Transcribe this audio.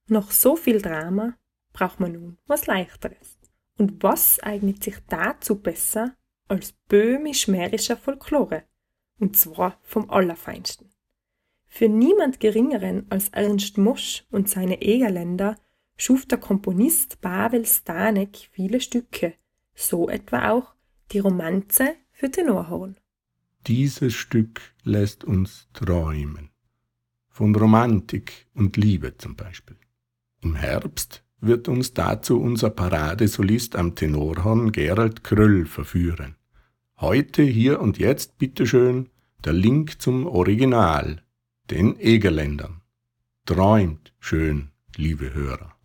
Nach so viel Drama braucht man nun was Leichteres. Und was eignet sich dazu besser als böhmisch-mährischer Folklore? Und zwar vom Allerfeinsten. Für niemand Geringeren als Ernst Mosch und seine Egerländer schuf der Komponist Pavel Stanek viele Stücke, so etwa auch die Romanze für Tenorhorn. Dieses Stück lässt uns träumen. Von Romantik und Liebe zum Beispiel. Im Herbst wird uns dazu unser Paradesolist am Tenorhorn Gerald Kröll verführen. Heute, hier und jetzt, bitteschön, der Link zum Original, den Egerländern. Träumt schön, liebe Hörer.